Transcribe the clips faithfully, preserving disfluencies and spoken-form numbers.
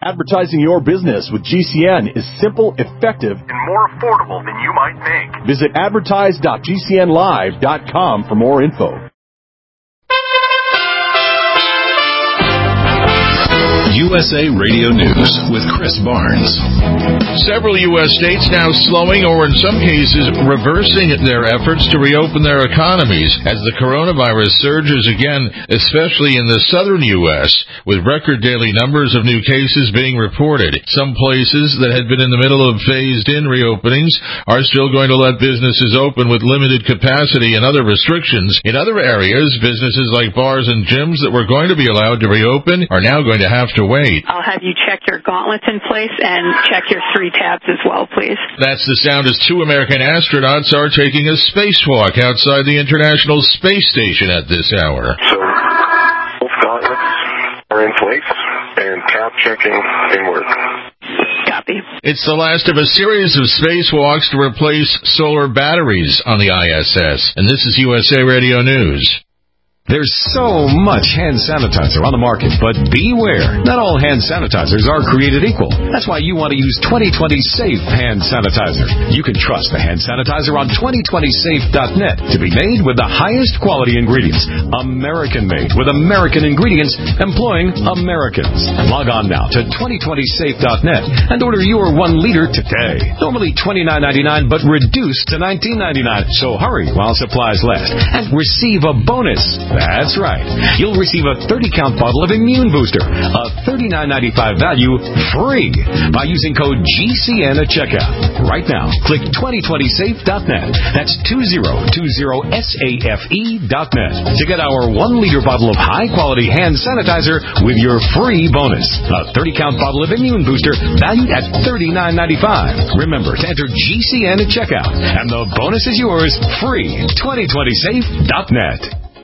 Advertising your business with G C N is simple, effective, and more affordable than you might think. Visit advertise dot g c n live dot com for more info. U S A Radio News with Chris Barnes. Several U S states now slowing or in some cases reversing their efforts to reopen their economies as the coronavirus surges again, especially in the southern U S, with record daily numbers of new cases being reported. Some places that had been in the middle of phased-in reopenings are still going to let businesses open with limited capacity and other restrictions. In other areas, businesses like bars and gyms that were going to be allowed to reopen are now going to have to wait. I'll have you check your gauntlets in place and check your three tabs as well, please. That's the sound as two American astronauts are taking a spacewalk outside the International Space Station at this hour. So, both gauntlets are in place and tab checking in work. Copy. It's the last of a series of spacewalks to replace solar batteries on the I S S. And this is U S A Radio News. There's so much hand sanitizer on the market, but beware. Not all hand sanitizers are created equal. That's why you want to use twenty twenty Safe Hand Sanitizer. You can trust the hand sanitizer on twenty twenty safe dot net to be made with the highest quality ingredients. American-made with American ingredients employing Americans. Log on now to twenty twenty safe dot net and order your one liter today. Normally twenty-nine ninety-nine, but reduced to nineteen ninety-nine. So hurry while supplies last and receive a bonus. That's right. You'll receive a thirty count bottle of Immune Booster, a thirty-nine ninety-five value, free by using code G C N at checkout. Right now, click twenty twenty safe dot net. That's twenty twenty safe dot net to get our one liter bottle of high-quality hand sanitizer with your free bonus. A thirty count bottle of Immune Booster valued at thirty-nine ninety-five. Remember to enter G C N at checkout, and the bonus is yours free. twenty twenty safe dot net.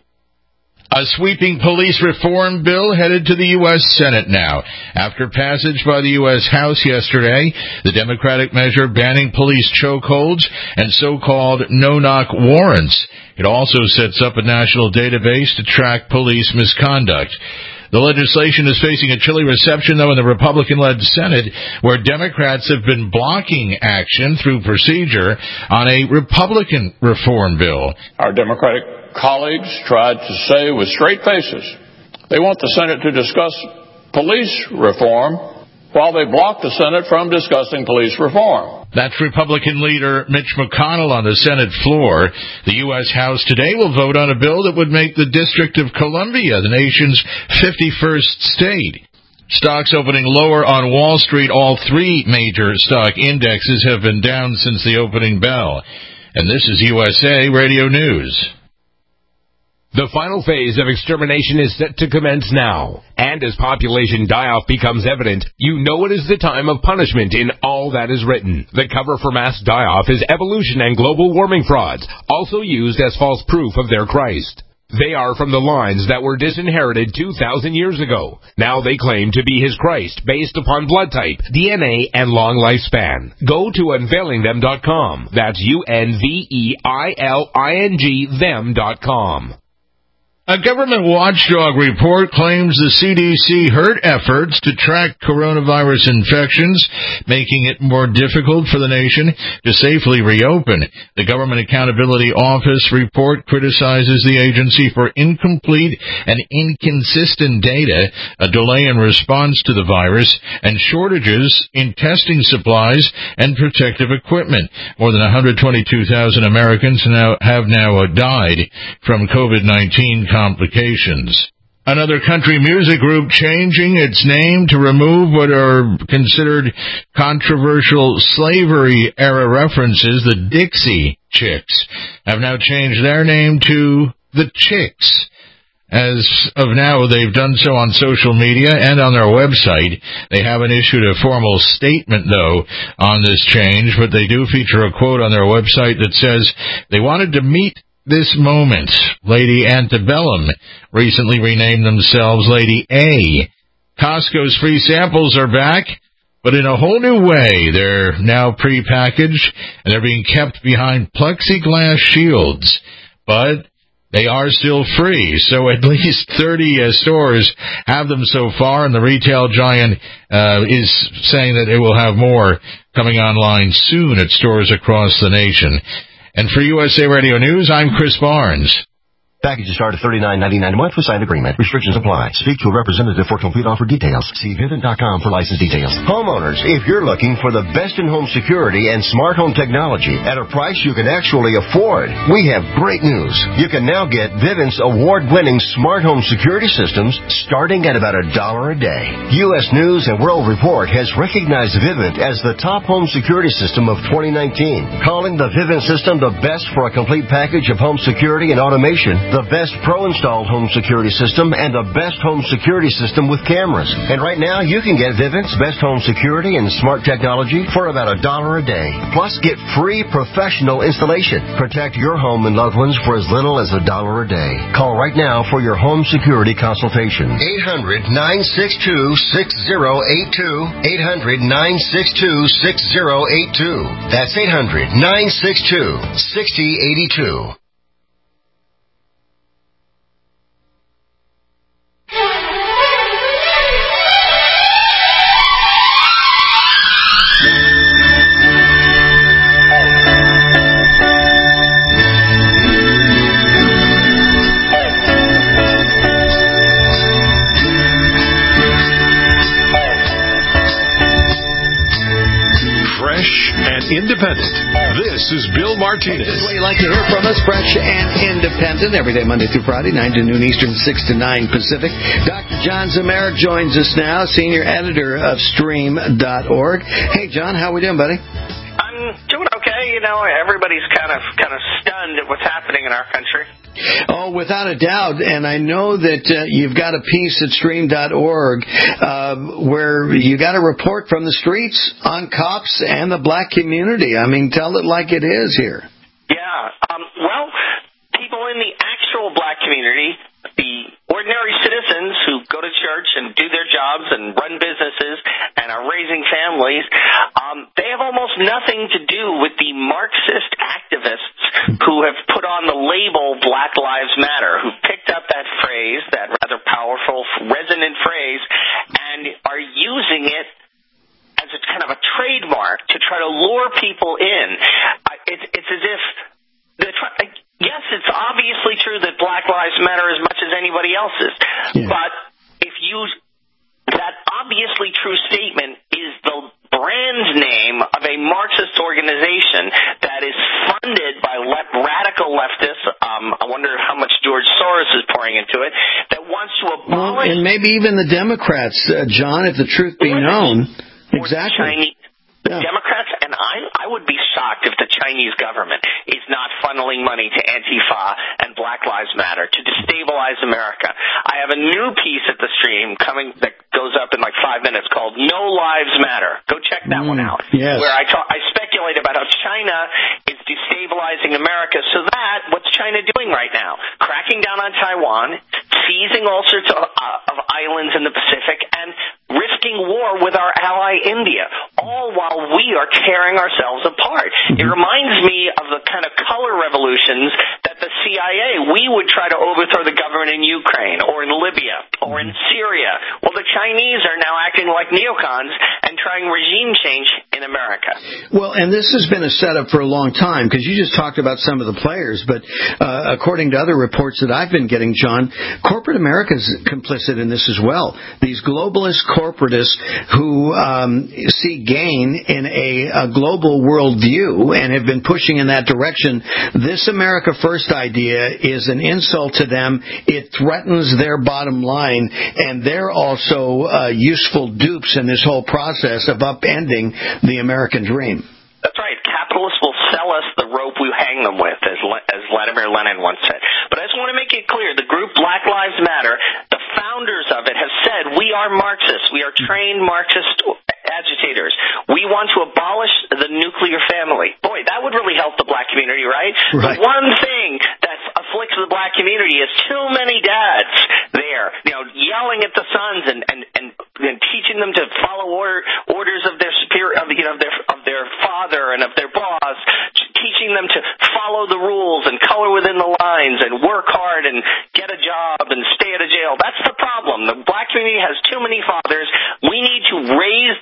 A sweeping police reform bill headed to the U S Senate now. After passage by the U S House yesterday, the Democratic measure banning police chokeholds and so-called no-knock warrants. It also sets up a national database to track police misconduct. The legislation is facing a chilly reception, though, in the Republican-led Senate, where Democrats have been blocking action through procedure on a Republican reform bill. Our Democratic colleagues tried to say with straight faces they want the Senate to discuss police reform while they block the Senate from discussing police reform. That's Republican leader Mitch McConnell on the Senate floor. The U S House today will vote on a bill that would make the District of Columbia the nation's fifty-first state. Stocks opening lower on Wall Street. All three major stock indexes have been down since the opening bell. And this is U S A Radio News. The final phase of extermination is set to commence now. And as population die-off becomes evident, you know it is the time of punishment in all that is written. The cover for mass die-off is evolution and global warming frauds, also used as false proof of their Christ. They are from the lines that were disinherited two thousand years ago. Now they claim to be his Christ based upon blood type, D N A, and long lifespan. Go to unveiling them dot com. That's U N V E I L I N G them dot com. A government watchdog report claims the C D C hurt efforts to track coronavirus infections, making it more difficult for the nation to safely reopen. The Government Accountability Office report criticizes the agency for incomplete and inconsistent data, a delay in response to the virus, and shortages in testing supplies and protective equipment. More than one hundred twenty-two thousand Americans now have now died from COVID nineteen complications. Another country music group changing its name to remove what are considered controversial slavery-era references. The Dixie Chicks have now changed their name to The Chicks. As of now, they've done so on social media and on their website. They haven't issued a formal statement, though, on this change, but they do feature a quote on their website that says they wanted to meet this moment. Lady Antebellum recently renamed themselves Lady A. Costco's free samples are back, but in a whole new way. They're now prepackaged, and they're being kept behind plexiglass shields. But They are still free, so at least thirty uh, stores have them so far, and the retail giant uh, is saying that it will have more coming online soon at stores across the nation. And for U S A Radio News, I'm Chris Barnes. Packages start at thirty-nine ninety-nine a month with signed agreement. Restrictions apply. Speak to a representative for complete offer details. See Vivint dot com for license details. Homeowners, if you're looking for the best in home security and smart home technology at a price you can actually afford, we have great news. You can now get Vivint's award-winning smart home security systems starting at about a dollar a day. U S News and World Report has recognized Vivint as the top home security system of twenty nineteen, calling the Vivint system the best for a complete package of home security and automation, the best pro-installed home security system, and the best home security system with cameras. And right now, you can get Vivint's best home security and smart technology for about a dollar a day. Plus, get free professional installation. Protect your home and loved ones for as little as a dollar a day. Call right now for your home security consultation. eight hundred nine six two six zero eight two. eight hundred nine six two six zero eight two. That's eight hundred nine six two six zero eight two. Independent. This is Bill Martinez. This is what you like to hear from us, fresh and independent, every day, Monday through Friday, nine to noon Eastern, six to nine Pacific. Doctor John Zemeric joins us now, senior editor of Stream dot org. Hey, John, how we doing, buddy? I'm doing okay. You know, everybody's kind of kind of stunned at what's happening in our country. Oh, without a doubt. And I know that uh, you've got a piece at Stream dot org uh, where you got a report from the streets on cops and the black community. I mean, tell it like it is here. Yeah. Um, well, people in the actual black community, the ordinary citizens who go to church and do their jobs and run businesses and are raising families, um, they have almost nothing to do with the Marxist activists who have put on the label Black Lives Matter, who picked up that phrase, that rather powerful, resonant phrase, and are using it as a kind of a trademark to try to lure people in. Uh, it, it's as if they're trying. Yes, it's obviously true that Black Lives Matter as much as anybody else's, yeah. But if you, that obviously true statement is the brand name of a Marxist organization that is funded by le- radical leftists. Um, I wonder how much George Soros is pouring into it, that wants to abolish. Well, and maybe even the Democrats, uh, John, if the truth be known. Exactly. The yeah. Democrats, and I, I would be shocked if the Chinese government is not funneling money to Antifa and Black Lives Matter to destabilize America. I have a new piece at the Stream coming that goes up in like five minutes called No Lives Matter. Go check that mm, one out. Yes. Where I, talk, I speculate about how China is destabilizing America. So that, what's China doing right now? Cracking down on Taiwan, seizing all sorts of, uh, of islands in the Pacific, and risking war with our ally India, all while we are tearing ourselves apart. Mm-hmm. It reminds me of the kind of color revolutions that the C I A, we would try to overthrow the government in Ukraine or in Libya or in Syria. Well, the Chinese are now acting like neocons and trying regime change in America. Well, and this has been a setup for a long time, because you just talked about some of the players, but uh, according to other reports that I've been getting, John, corporate America is complicit in this as well. These globalist corporatists who um, see gain in a, a global worldview and have been pushing in that direction. This America First idea is an insult to them. It threatens their bottom line, and they're also uh, useful dupes in this whole process of upending the American dream. That's right. Capitalists will sell us the rope we hang them with, as, Le- as Vladimir Lenin once said. But I just want to make it clear, the group Black Lives Matter, the founders of it have said, we are Marxists. We are trained Marxist agitators. We want to abolish the nuclear family. Boy, that would really help the black community, right? Right. The one thing that afflicts the black community is too many dads there, you know, yelling at the sons and, and, and, and teaching them to follow order, orders of their superior, of, you know, of their, of their father and of their boss, teaching them to follow the rules and color within the lines and work hard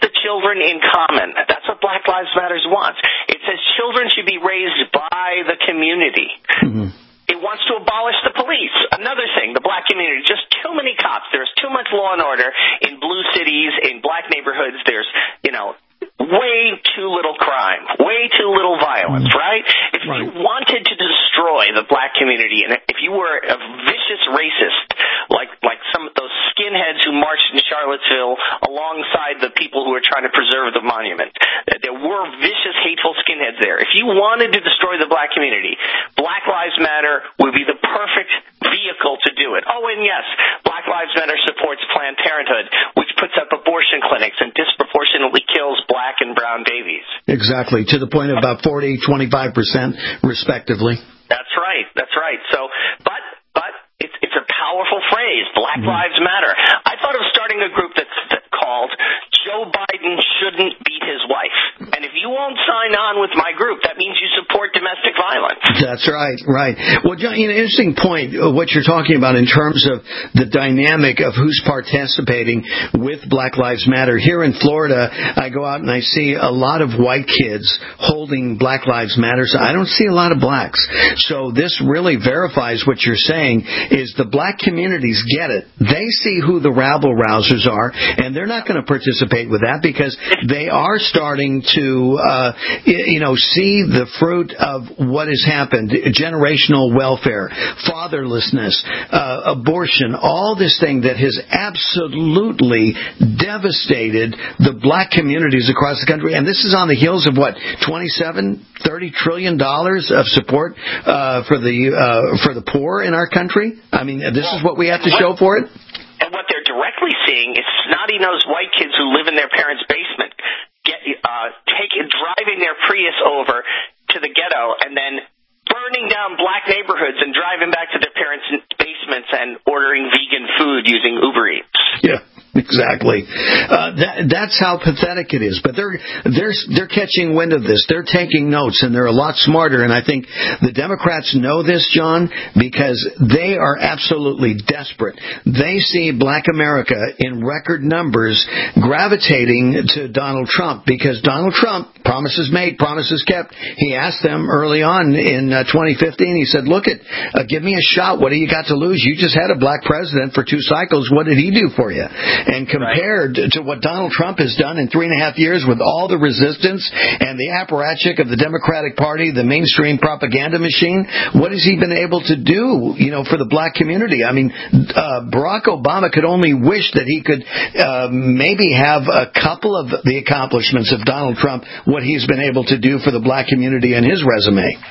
the children in common. That's what Black Lives Matter wants. It says children should be raised by the community. Mm-hmm. It wants to abolish the police. Another thing, the black community, just too many cops. There's too much law and order in blue cities, in black neighborhoods. There's, you know, way too little crime, way too little violence, right? If right. you wanted to destroy the black community, and if you were a vicious racist, like like some of those skinheads who marched in Charlottesville alongside the people who were trying to preserve the monument, there were vicious, hateful skinheads there. If you wanted to destroy the black community, Black Lives Matter would be the perfect vehicle to do it. Oh, and yes, Black Lives Matter supports Planned Parenthood, which puts up abortion clinics and disproportionately kills black and brown babies. Exactly, to the point of about forty, twenty-five percent, respectively. That's right, that's right. So, but but it's it's a powerful phrase, Black mm-hmm. Lives Matter. I thought of starting a group that's, that's called Joe Biden Shouldn't Beat His Wife. And if you won't sign on with my group, that means you support domestic violence. That's right, right. Well, John, you know, interesting point, uh, what you're talking about in terms of the dynamic of who's participating with Black Lives Matter. Here in Florida, I go out and I see a lot of white kids holding Black Lives Matter. So I don't see a lot of blacks. So this really verifies what you're saying is the black communities get it. They see who the rabble-rousers are, and they're not going to participate with that because they are starting to, uh, you know, see the fruit of what has happened, generational welfare, fatherlessness, uh, abortion, all this thing that has absolutely devastated the black communities across the country. And this is on the heels of what, twenty-seven, thirty trillion dollars of support uh, for the uh, for the poor in our country. I mean, this is what we have to show for it. And what they're directly seeing is snotty-nosed white kids who live in their parents' basement, get uh, take driving their Prius over to the ghetto and then burning down black neighborhoods and driving back to their parents' basements and ordering vegan food using Uber Eats. Yeah. Exactly. Uh, that, that's how pathetic it is. But they're they're they're catching wind of this. They're taking notes, and they're a lot smarter. And I think the Democrats know this, John, because they are absolutely desperate. They see Black America in record numbers gravitating to Donald Trump because Donald Trump, promises made, promises kept. He asked them early on in uh, twenty fifteen. He said, "Look, it, uh, give me a shot. What do you got to lose? You just had a black president for two cycles. What did he do for you?" And compared right. to what Donald Trump has done in three and a half years with all the resistance and the apparatchik of the Democratic Party, the mainstream propaganda machine, what has he been able to do, you know, for the black community? I mean, uh, Barack Obama could only wish that he could uh, maybe have a couple of the accomplishments of Donald Trump, what he's been able to do for the black community in his resume.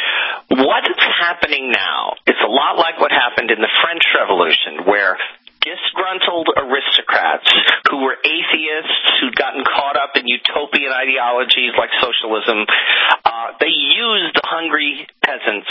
What's happening now is a lot like what happened in the French Revolution, where disgruntled aristocrats who were atheists, who'd gotten caught up in utopian ideologies like socialism, uh, they used the hungry peasants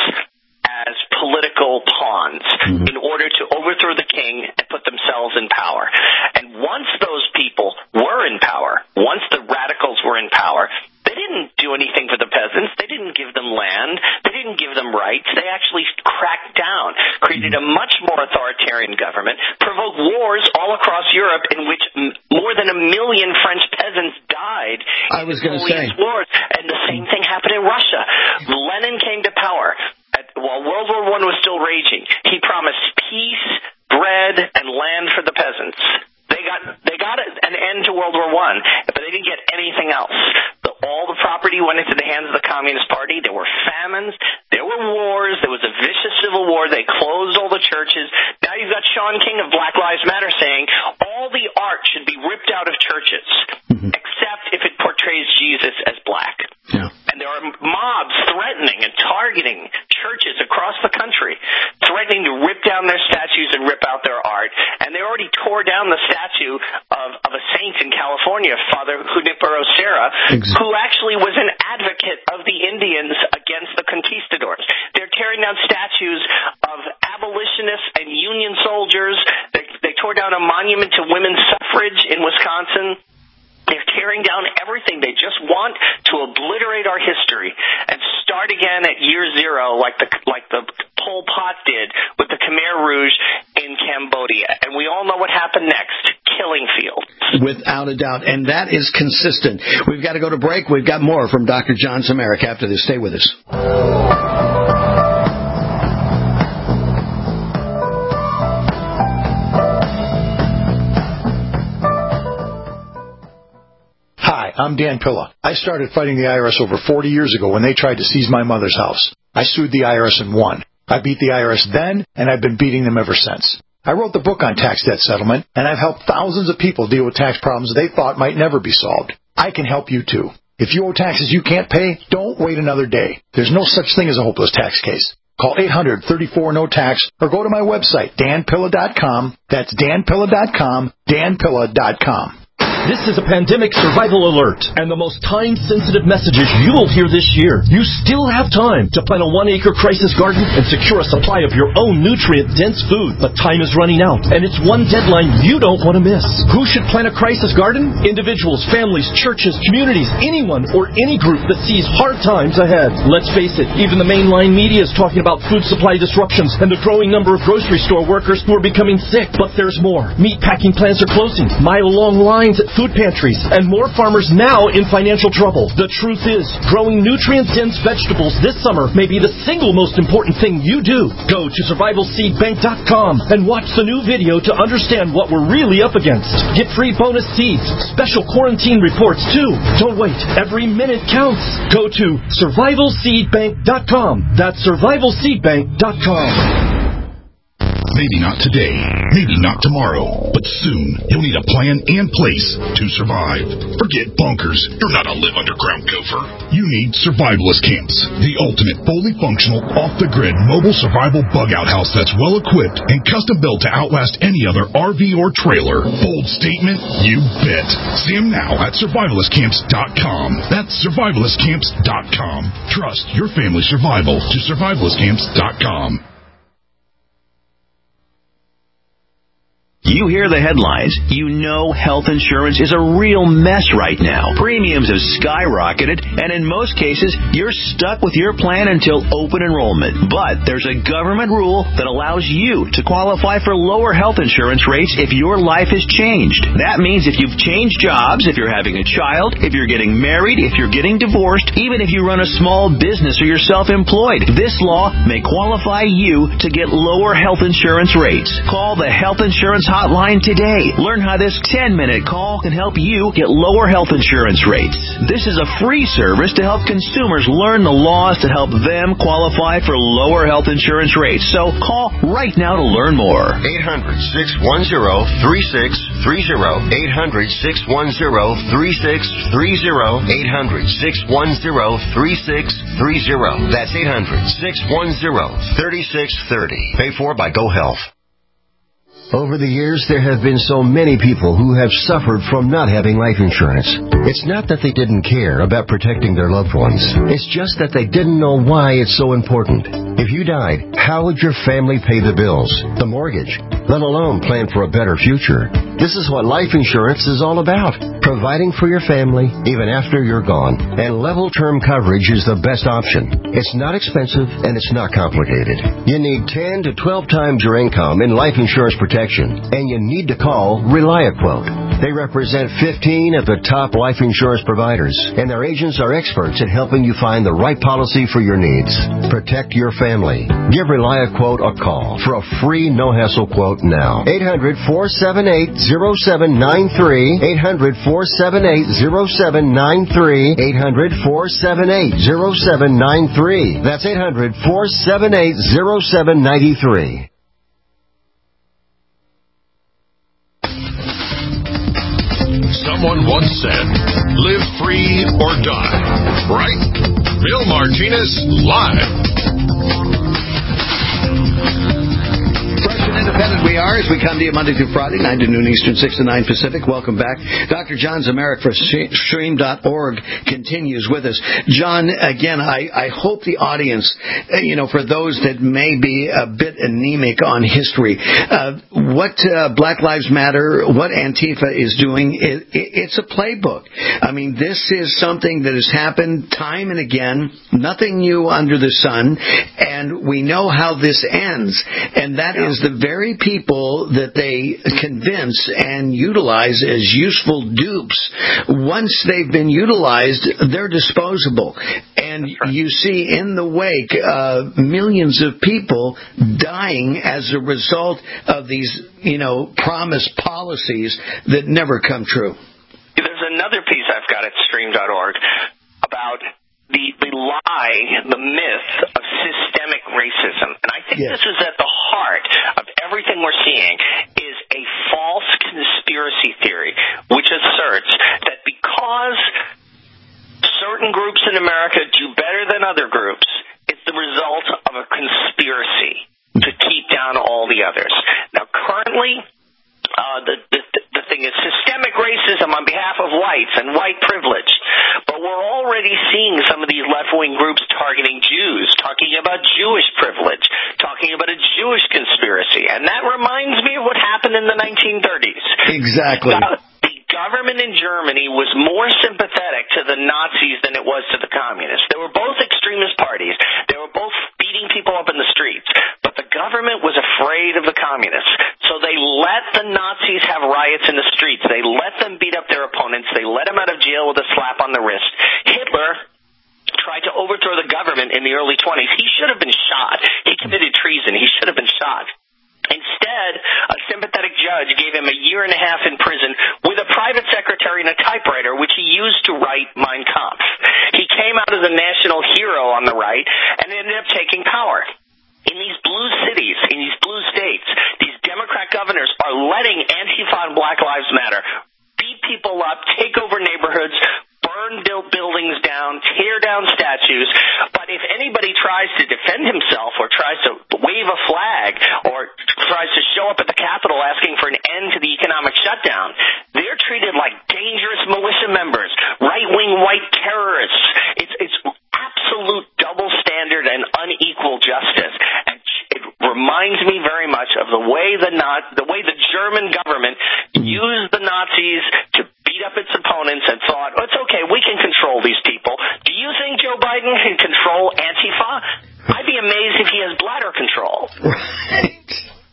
as political pawns mm-hmm. in order to overthrow the king and put themselves in power. And once those people were in power, once the radicals were in power, they didn't do anything for the peasants. They didn't give them land. They didn't give them rights. They actually cracked down, created a much more authoritarian government, provoked wars all across Europe in which m- more than a million French peasants died I was going to say. wars. And the same thing happened in Russia. Lenin came to power. At, while World War One was still raging, he promised peace, bread, and land for the peasants. They got they got an end to World War One, but they didn't get anything else. The, all the property went into the hands of the Communist Party. There were famines. There were wars. There was a vicious civil war. They closed all the churches. Now you've got Sean King of Black Lives Matter saying all the art should be ripped out of churches, mm-hmm. except if it portrays Jesus as black. Yeah. And there are mobs threatening and targeting churches across the country, threatening to rip down their statues and rip out their art. And they already tore down the statue of, of a saint in California, Father Junipero Serra, exactly. who actually was an advocate of the Indians against the conquistadors. They're tearing down statues of abolitionists and Union soldiers. They, they tore down a monument to women's suffrage in Wisconsin. They're tearing down everything. They just want to obliterate our history and start again at year zero, like the like the Pol Pot did with the Khmer Rouge in Cambodia. And we all know what happened next. killing fields. Without a doubt, and that is consistent. We've got to go to break. We've got more from Doctor John Zmirak after this. Stay with us. Hi, I'm Dan Pilla. I started fighting the I R S over forty years ago when they tried to seize my mother's house. I sued the I R S and won. I beat the I R S then, and I've been beating them ever since. I wrote the book on tax debt settlement, and I've helped thousands of people deal with tax problems they thought might never be solved. I can help you, too. If you owe taxes you can't pay, don't wait another day. There's no such thing as a hopeless tax case. Call eight hundred, thirty-four, no tax or go to my website, dan pilla dot com. That's dan pilla dot com, dan pilla dot com. This is a pandemic survival alert, and the most time-sensitive messages you will hear this year. You still have time to plant a one-acre crisis garden and secure a supply of your own nutrient-dense food. But time is running out, and it's one deadline you don't want to miss. Who should plant a crisis garden? Individuals, families, churches, communities, anyone or any group that sees hard times ahead. Let's face it, even the mainline media is talking about food supply disruptions and the growing number of grocery store workers who are becoming sick. But there's more. Meat packing plants are closing, mile-long lines at food pantries, and more farmers now in financial trouble. The truth is, growing nutrient-dense vegetables this summer may be the single most important thing you do. Go to survival seed bank dot com and watch the new video to understand what we're really up against. Get free bonus seeds, special quarantine reports too. Don't wait. Every minute counts. Go to survival seed bank dot com. That's survival seed bank dot com. Maybe not today, maybe not tomorrow, but soon you'll need a plan and place to survive. Forget bunkers. You're not a live underground gopher. You need survivalist camps, the ultimate fully functional, off-the-grid mobile survival bug-out house that's well-equipped and custom-built to outlast any other R V or trailer. Bold statement? You bet. See them now at survivalist camps dot com. That's survivalist camps dot com. Trust your family's survival to survivalist camps dot com. You hear the headlines. You know health insurance is a real mess right now. Premiums have skyrocketed, and in most cases, you're stuck with your plan until open enrollment. But there's a government rule that allows you to qualify for lower health insurance rates if your life has changed. That means if you've changed jobs, if you're having a child, if you're getting married, if you're getting divorced, even if you run a small business or you're self-employed, this law may qualify you to get lower health insurance rates. Call the Health Insurance Hotline today. Learn how this ten-minute call can help you get lower health insurance rates. This is a free service to help consumers learn the laws to help them qualify for lower health insurance rates. So call right now to learn more. eight hundred, six one zero, three six three zero. eight hundred, six one zero, three six three zero. eight hundred, six one zero, three six three zero. That's eight hundred, six one zero, three six three zero. Paid for by GoHealth. Over the years, there have been so many people who have suffered from not having life insurance. It's not that they didn't care about protecting their loved ones. It's just that they didn't know why it's so important. If you died, how would your family pay the bills, the mortgage, let alone plan for a better future? This is what life insurance is all about, providing for your family even after you're gone. And level term coverage is the best option. It's not expensive and it's not complicated. You need ten to twelve times your income in life insurance protection, and you need to call ReliaQuote. They represent fifteen of the top life insurance providers, and their agents are experts at helping you find the right policy for your needs. Protect your family. Give ReliaQuote a call for a free no-hassle quote now. eight hundred, four seven eight, zero seven nine three. eight hundred, four seven eight, zero seven nine three. eight hundred, four seven eight, zero seven nine three. That's eight hundred, four seven eight, zero seven nine three. Someone once said, live free or die. Right? Bill Martinez, live. Independent we are as we come to you Monday through Friday, nine to noon Eastern, six to nine Pacific. Welcome back. Doctor John Zmirak for stream dot org continues with us. John, again, I, I hope the audience, you know, for those that may be a bit anemic on history, uh, what uh, Black Lives Matter, what Antifa is doing, it, it, it's a playbook. I mean, this is something that has happened time and again, nothing new under the sun, and we know how this ends, and that is the very very people that they convince and utilize as useful dupes, once they've been utilized, they're disposable. And right. you see in the wake uh, millions of people dying as a result of these, you know, promised policies that never come true. There's another piece I've got at stream dot org about the, the lie, the myth of systemic racism. And I think yes. this is at the heart of everything we're seeing, is a false conspiracy theory, which asserts that because certain groups in America do better than other groups, it's the result of a conspiracy to keep down all the others. Now, currently, uh, the, the the thing is systemic racism on behalf of whites and white privilege. But we're already seeing some of these left-wing groups targeting Jews, talking about Jewish privilege, talking about a Jewish conspiracy. And that reminds me of what happened in the nineteen thirties. Exactly. Uh, the government in Germany was more sympathetic to the Nazis than it was to the communists. They were both extremist parties. They were both beating people up in the streets. But the government was afraid of the communists. So they let the Nazis have riots in the streets. They let them beat up their opponents. They let them out of jail with a slap on the wrist. Hitler tried to overthrow the government in the early twenties. He should have been shot. He committed treason. He should have been shot. Instead, a sympathetic judge gave him a year and a half in prison with a private secretary and a typewriter, which he used to write Mein Kampf. He came out as a national hero on the right and ended up taking power. In these blue cities, in these blue states, these Democrat governors are letting Antifa and Black Lives Matter beat people up, take over neighborhoods, burn buildings down, tear down statues. But if anybody tries to defend himself or tries to wave a flag or tries to show up at the Capitol asking for an end to the economic shutdown, they're treated like dangerous militia members, right-wing white terrorists. It's, it's absolute double standard and unequal justice. And it reminds me very much of the way the Nazi, the way the German government used the Nazis to beat up its opponents and thought, oh, it's okay, we can control these people. Do you think Joe Biden can control Antifa? I'd be amazed if he has bladder control. Right.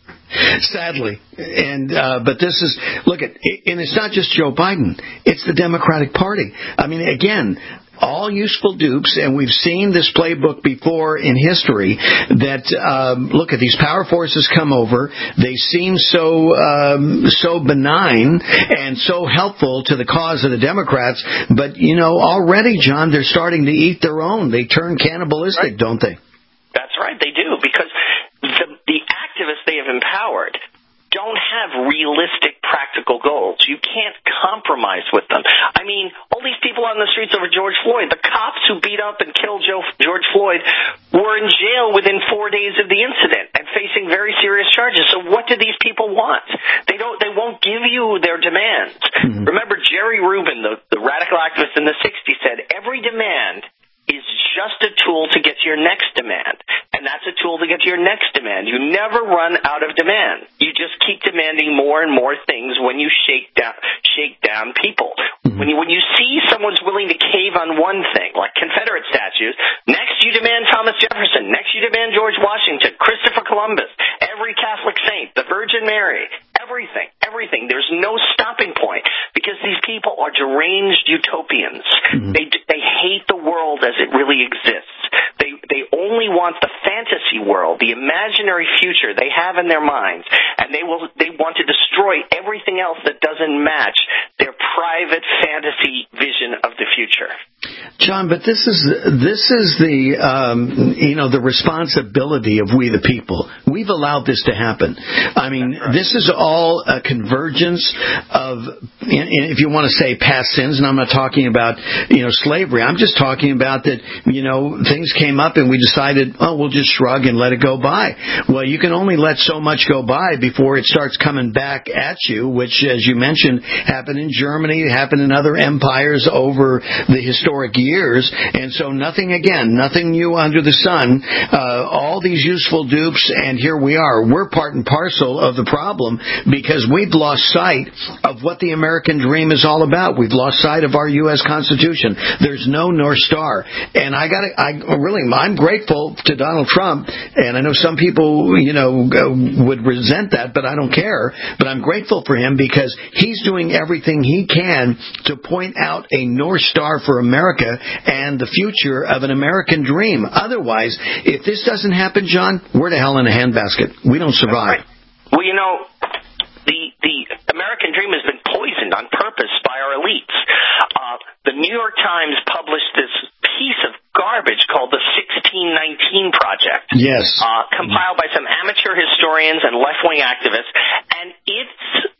Sadly. And uh, but this is, look, at, and it's not just Joe Biden. It's the Democratic Party. I mean, again, all useful dupes, and we've seen this playbook before in history, that, um, look, at these power forces come over, they seem so um, so benign and so helpful to the cause of the Democrats, but, you know, already, John, they're starting to eat their own. They turn cannibalistic, right. don't they? That's right, they do, because the, the activists they have empowered don't have realistic, practical goals. You can't compromise with them. I mean, all these people on the streets over George Floyd, the cops who beat up and killed Joe, George Floyd were in jail within four days of the incident and facing very serious charges. So what do these people want? They don't. They won't give you their demands. Mm-hmm. Remember, Jerry Rubin, the, the radical activist in the sixties, said every demand is just a tool to get to your next demand. And that's a tool to get to your next demand. You never run out of demand. You just keep demanding more and more things when you shake down shake down people. Mm-hmm. When you when you see someone's willing to cave on one thing, like Confederate statues, next you demand Thomas Jefferson, next you demand George Washington, Christopher Columbus, every Catholic saint, the Virgin Mary, everything, everything. There's no stopping point because these people are deranged utopians. Mm-hmm. They they hate the world as it really exists. They they only want the fantasy world, the imaginary future they have in their minds, and they will they want to destroy everything else that doesn't match their private fantasy vision of the future. John, but this is this is the um, you know the responsibility of we the people. We've allowed this to happen. I mean, right. This is all a convergence of, if you want to say, past sins. And I'm not talking about you know slavery. I'm just talking about that you know things came up and we decided, oh, we'll just shrug and let it go by. Well, you can only let so much go by before it starts coming back at you, which, as you mentioned, happened in Germany, happened in other empires over the historic years, and so nothing again, nothing new under the sun. Uh, all these useful dupes, and here we are. We're part and parcel of the problem because we've lost sight of what the American dream is all about. We've lost sight of our U S Constitution. There's no North Star, and I got I really I'm grateful to Donald Trump, and I know some people you know would resent that, but I don't care. But I'm grateful for him because he's doing everything he can to point out a North Star for America and the future of an American dream. Otherwise, if this doesn't happen, John, we're to hell in a handbasket. We don't survive. Well, you know, the the American dream has been poisoned on purpose by our elites. Uh, the New York Times published this piece of garbage called the sixteen nineteen Project. Yes. Uh, compiled by some amateur historians and left-wing activists, and its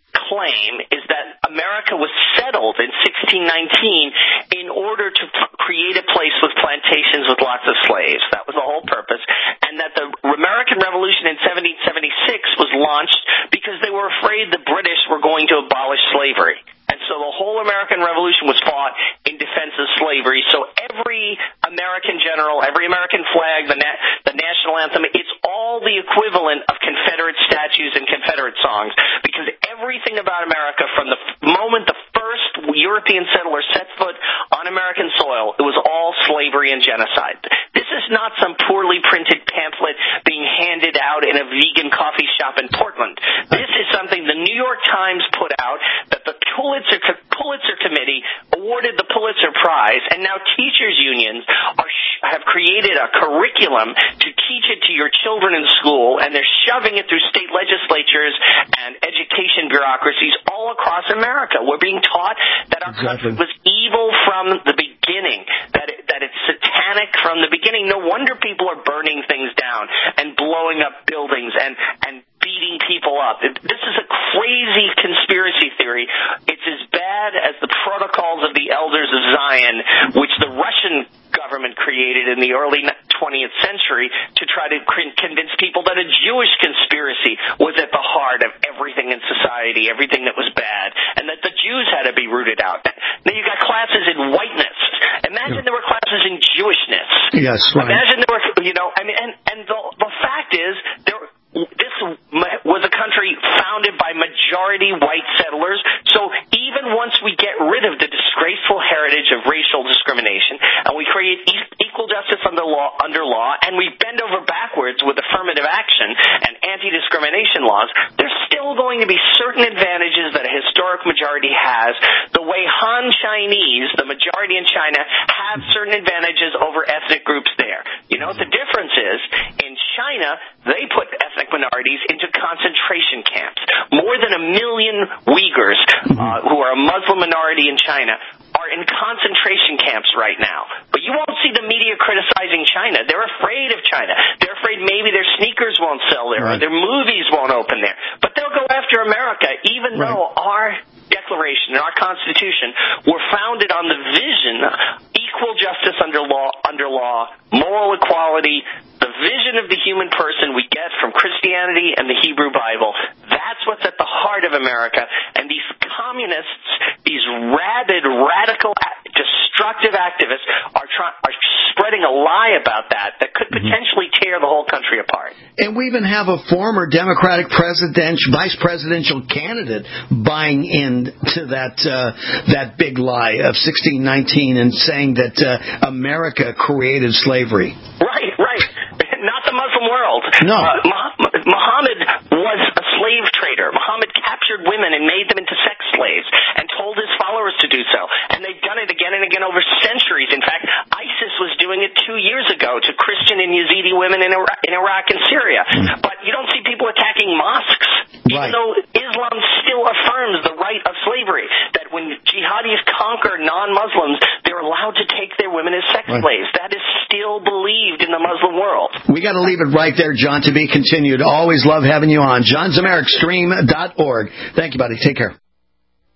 claim is that America was settled in sixteen nineteen in order to p- create a place with plantations with lots of slaves. That was the whole purpose. And that the American Revolution in seventeen seventy-six was launched because they were afraid the British were going to abolish slavery. And so the whole American Revolution was fought in defense of slavery. So every American general, every American flag, the, na- the national anthem, it's all the equivalent of Confederate statues and Confederate songs. Because everything about America, from the f- moment the first European settler set foot on American soil, it was all slavery and genocide. This is not some poorly printed pamphlet being handed out in a vegan coffee shop in Portland. This is something the New York Times put out that the Pulitzer, Pulitzer Committee awarded the Pulitzer Prize, and now teachers' unions are, have created a curriculum to teach it to your children in school, and they're shoving it through state legislatures and education bureaucracies all across America. We're being taught that our country was evil from the beginning, that it, that it's satanic from the beginning. No wonder people are burning things down and blowing up buildings and, and beating people up. This is a crazy conspiracy theory. It's as bad as the Protocols of the Elders of Zion, which the Russian government created in the early twentieth century to try to convince people that a Jewish conspiracy was at the heart of everything in society, everything that was bad, and that the Jews had to be rooted out. Now you got classes in whiteness. Imagine there were classes in Jewishness. Yes, right. Imagine there were, you know, I mean, and, and the, the fact is, there this was a country founded by majority white settlers, so even once we get rid of the disgraceful heritage of racial discrimination and we create equal justice under law, under law, and we bend over backwards with affirmative action and anti-discrimination laws, there's still going to be certain advantages that a historic majority has, the way Han Chinese, the majority in China, have certain advantages over ethnic groups there. You know what the difference is? In China, they put ethnic minorities into concentration camps. More than a million Uyghurs, uh, who are a Muslim minority in China, are in concentration camps right now. But you won't see the media criticizing China. They're afraid of China. They're afraid maybe their sneakers won't sell there, right, or their movies won't open there. But they'll go after America, even right. though our Declaration and our Constitution were founded on the vision of equal justice under law, under law, moral equality, the vision of the human person we get from Christianity and the Hebrew Bible. That's what's at the heart of America. And these communists, these rabid, radical, destructive activists are, try- are spreading a lie about that that could potentially tear the whole country apart. And we even have a former Democratic presidential, vice presidential candidate buying into that uh, that big lie of sixteen nineteen and saying that uh, America created slavery. Right, right. Not the Muslim world. No. Uh, Muhammad was a slave trader. Muhammad captured women and made them into sex slaves and told his followers to do so. And they've done it again and again over centuries. In fact, ISIS was doing it two years ago to Christian and Yazidi women in Iraq, in Iraq and Syria. Mm. But you don't see people attacking mosques, right. even though Islam still affirms the right of slavery, that when jihadis conquer non-Muslims, they're allowed to take their women as sex right. slaves. That is still believed in the Muslim world. We got to leave it right there, John, to be continued. Always love having you on. John Zemeric, stream dot org. Thank you, buddy. Take care.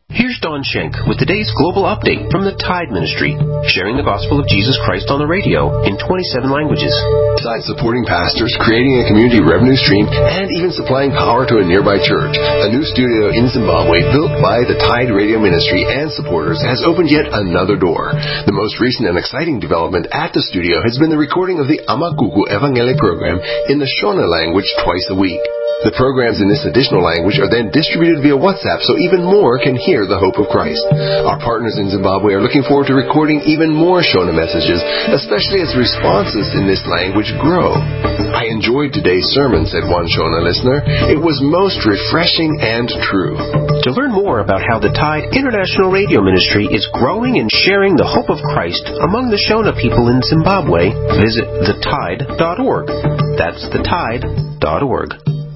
Here's Don Schenk with today's global update from the Tide Ministry, sharing the gospel of Jesus Christ on the radio in twenty-seven languages. Besides supporting pastors, creating a community revenue stream, and even supplying power to a nearby church, a new studio in Zimbabwe built by the Tide Radio Ministry and supporters has opened yet another door. The most recent and exciting development at the studio has been the recording of the Amagugu Evangeli program in the Shona language twice a week. The programs in this additional language are then distributed via WhatsApp so even more can hear the hope of Christ. Our partners in Zimbabwe are looking forward to recording even more Shona messages, especially as responses in this language grow. I enjoyed today's sermon, said one Shona listener. It was most refreshing and true. To learn more about how the Tide International Radio Ministry is growing and sharing the hope of Christ among the Shona people in Zimbabwe, visit the tide dot org. That's the tide dot org.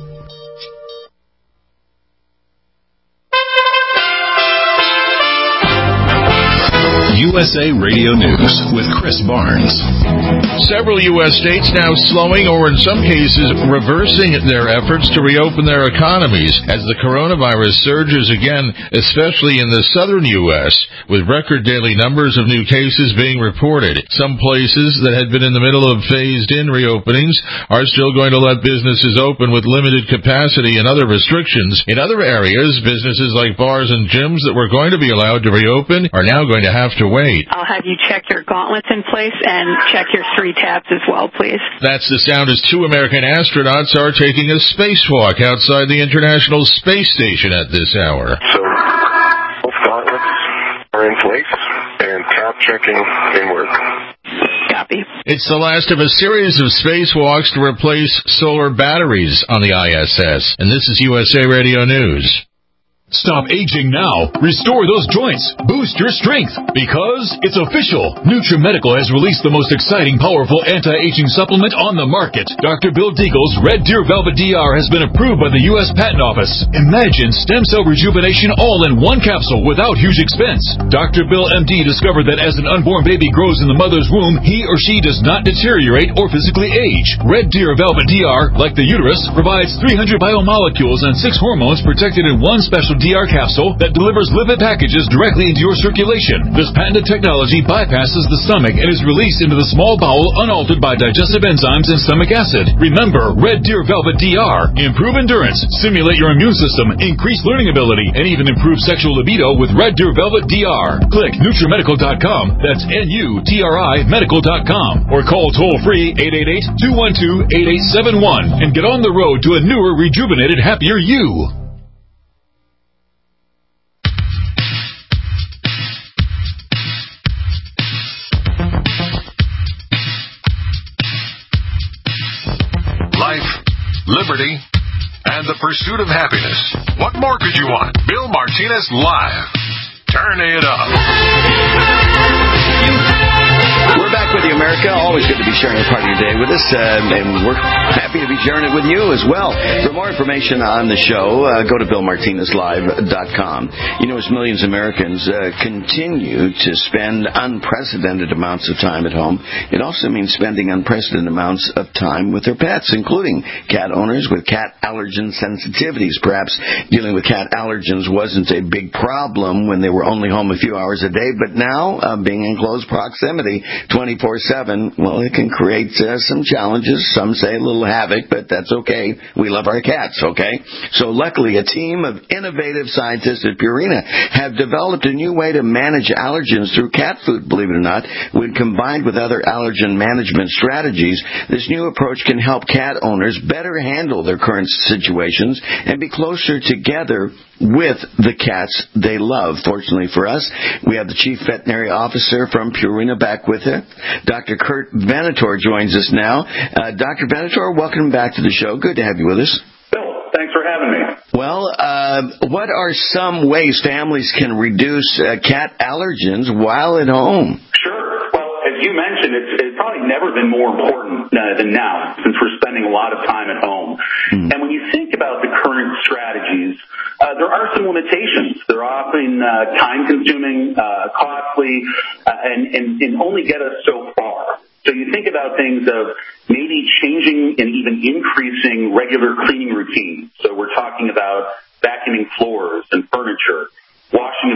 U S A Radio News with Chris Barnes. Several U S states now slowing or in some cases reversing their efforts to reopen their economies as the coronavirus surges again, especially in the southern U S, with record daily numbers of new cases being reported. Some places that had been in the middle of phased-in reopenings are still going to let businesses open with limited capacity and other restrictions. In other areas, businesses like bars and gyms that were going to be allowed to reopen are now going to have to wait. I'll have you check your gauntlets in place and check your three tabs as well, please. That's the sound as two American astronauts are taking a spacewalk outside the International Space Station at this hour. So, both gauntlets are in place and tap checking in work. Copy. It's the last of a series of spacewalks to replace solar batteries on the I S S. And this is U S A Radio News. Stop aging now. Restore those joints. Boost your strength. Because it's official. NutriMedical has released the most exciting, powerful anti-aging supplement on the market. Doctor Bill Deagle's Red Deer Velvet D R has been approved by the U S Patent Office. Imagine stem cell rejuvenation all in one capsule without huge expense. Doctor Bill M D discovered that as an unborn baby grows in the mother's womb, he or she does not deteriorate or physically age. Red Deer Velvet D R, like the uterus, provides three hundred biomolecules and six hormones protected in one special D R capsule that delivers lipid packages directly into your circulation. This patented technology bypasses the stomach and is released into the small bowel unaltered by digestive enzymes and stomach acid. Remember, Red Deer Velvet D R. Improve endurance, stimulate your immune system, increase learning ability, and even improve sexual libido with Red Deer Velvet D R. Click NutriMedical dot com. That's N U T R I medical dot com. Or call toll-free eight eight eight, two one two, eight eight seven one and get on the road to a newer, rejuvenated, happier you. Liberty, and the pursuit of happiness. What more could you want? Bill Martinez Live. Turn it up. We're back with you, America. Always good to be sharing a part of your day with us, uh, and we're happy to be sharing it with you as well. For more information on the show, uh, go to Bill Martinez Live dot com. You know, as millions of Americans uh, continue to spend unprecedented amounts of time at home, it also means spending unprecedented amounts of time with their pets, including cat owners with cat allergen sensitivities. Perhaps dealing with cat allergens wasn't a big problem when they were only home a few hours a day, but now, uh, being in close proximity twenty-four seven, well, it can create uh, some challenges. Some say a little havoc, but that's okay. We love our cats, okay? So luckily, a team of innovative scientists at Purina have developed a new way to manage allergens through cat food, believe it or not. When combined with other allergen management strategies, this new approach can help cat owners better handle their current situations and be closer together with the cats they love. Fortunately for us, we have the Chief Veterinary Officer from Purina back with her. Doctor Kurt Venator joins us now. Uh, Doctor Venator, welcome back to the show. Good to have you with us. Bill, thanks for having me. Well, uh, what are some ways families can reduce uh, cat allergens while at home? Sure. Well, as you mentioned, it's, it's probably never been more important uh, than now, since we're spending a lot of time at home. Mm. And when you think about the current strategies, Uh, there are some limitations. They're often uh, time-consuming, uh, costly, uh, and, and, and only get us so far. So you think about things of maybe changing and even increasing regular cleaning routines. So we're talking about vacuuming floors and furniture, washing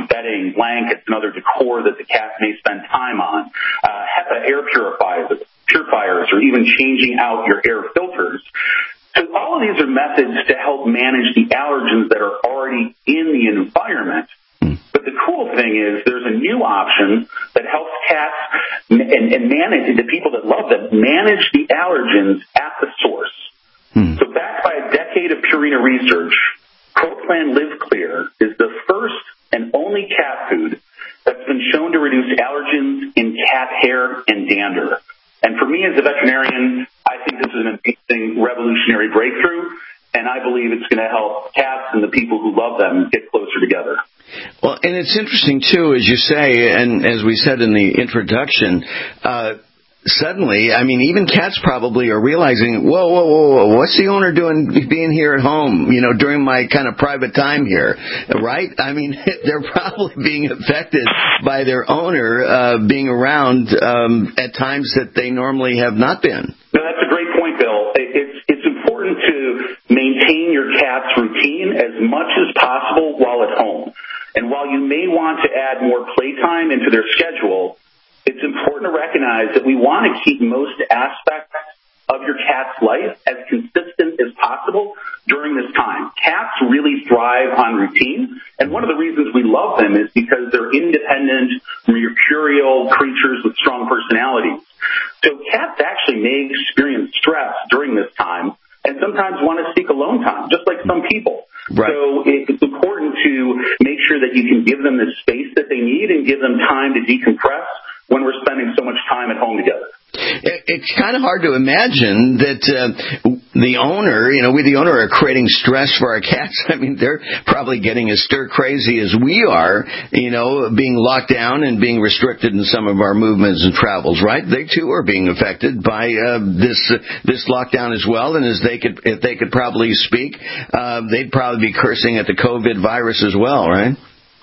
blankets and other decor that the cats may spend time on, uh, HEPA air purifiers, purifiers, or even changing out your air filters. So all of these are methods to help manage the allergens that are already in the environment. But the cool thing is there's a new option that helps cats and, and manage, the people that love them, manage the allergens at the source. Hmm. So backed by a decade of Purina research, ProPlan Live Clear is the first and only cat food that's been shown to reduce allergens in cat hair and dander. And for me as a veterinarian, I think this is an amazing revolutionary breakthrough, and I believe it's going to help cats and the people who love them get closer together. Well, and it's interesting, too, as you say, and as we said in the introduction, uh, suddenly, I mean, even cats probably are realizing, whoa, whoa, whoa, whoa, what's the owner doing being here at home, you know, during my kind of private time here, right? I mean, they're probably being affected by their owner uh, being around um, at times that they normally have not been. No, that's a great point, Bill. It's, it's important to maintain your cat's routine as much as possible while at home. And while you may want to add more playtime into their schedule, it's important to recognize that we want to keep most aspects of your cat's life as consistent as possible during this time. Cats really thrive on routine, and one of the reasons we love them is because they're independent, mercurial creatures with strong personalities. So cats actually may experience stress during this time and sometimes want to seek alone time, just like some people. Right. So it's important to make sure that you can give them the space that they need and give them time to decompress when we're spending so much time at home together. It's kind of hard to imagine that uh, the owner, you know, we the owner are creating stress for our cats. I mean, they're probably getting as stir crazy as we are, you know, being locked down and being restricted in some of our movements and travels, right? They too are being affected by uh, this uh, this lockdown as well. And as they could, if they could probably speak, uh, they'd probably be cursing at the COVID virus as well, right?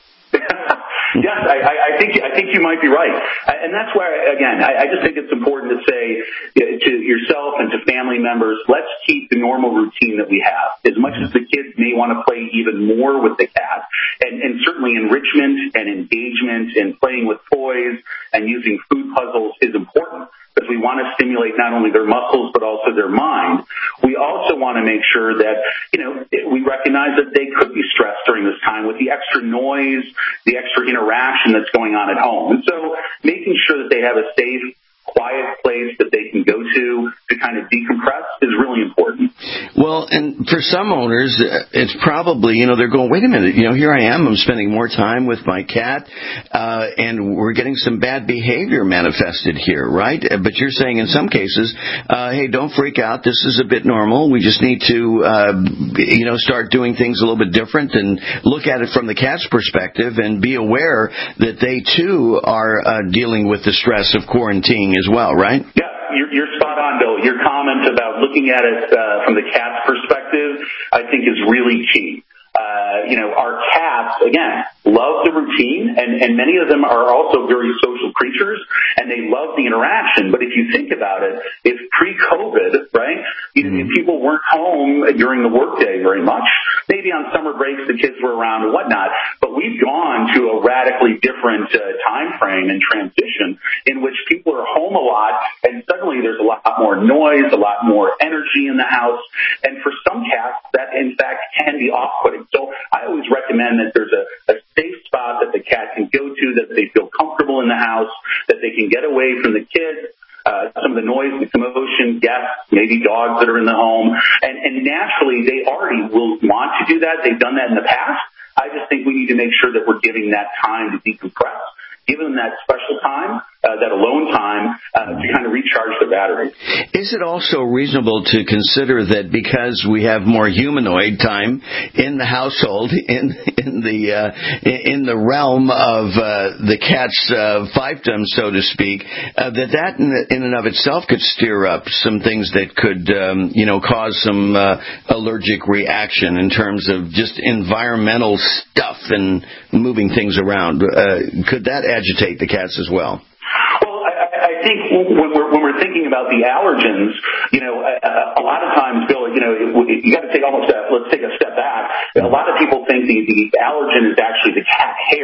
Yes, I, I think I think you might be right, and that's why, again, I, I just think it's important to say to yourself and to family members, let's keep the normal routine that we have. As much as the kids may want to play even more with the cat, and, and certainly enrichment and engagement and playing with toys and using food puzzles is important, because we want to stimulate not only their muscles but also their mind. We also want to make sure that, you know, we recognize that they could be stressed during this time with the extra noise, the extra interaction that's going on at home. And so making sure that they have a safe, quiet place that they can go to to kind of decompress is really important. Well, and for some owners, it's probably, you know, they're going, wait a minute, you know, here I am, I'm spending more time with my cat, uh, and we're getting some bad behavior manifested here, right? But you're saying in some cases, uh, hey, don't freak out, this is a bit normal, we just need to, uh, you know, start doing things a little bit different and look at it from the cat's perspective and be aware that they too are uh, dealing with the stress of quarantining as well, right? Yeah, you're, you're spot on, Bill. Your comment about looking at it uh, from the cat's perspective, I think, is really key. Uh, you know, our cats, again, love the routine, and, and many of them are also very social creatures, and they love the interaction. But if you think about it, if pre-COVID, right, mm-hmm. if people weren't home during the workday very much, maybe on summer breaks the kids were around and whatnot, but we've gone to a radically different uh, time frame and transition in which people are home a lot, and suddenly there's a lot more noise, a lot more energy in the house, and for some cats, that in fact can be off-putting. So I always recommend that there's a, a safe spot that the cat can go to, that they feel comfortable in the house, that they can get away from the kids, uh, some of the noise, the commotion, guests, maybe dogs that are in the home. And, and naturally, they already will want to do that. They've done that in the past. I just think we need to make sure that we're giving that time to decompress, giving them that special time, uh, that alone time, uh, to kind of recharge the battery. Is it also reasonable to consider that because we have more humanoid time in the household, in in the uh, in the realm of uh, the cat's uh, fiefdom, so to speak, uh, that that in, in and of itself could stir up some things that could, um, you know, cause some uh, allergic reaction in terms of just environmental stuff and moving things around? Uh, could that agitate the cats as well? Well, I, I think when we're when we're thinking about the allergens, you know, a, a lot of times, Bill, you know, it, you got to take almost a, let's take a step back. A lot of people think the, the allergen is actually the cat hair.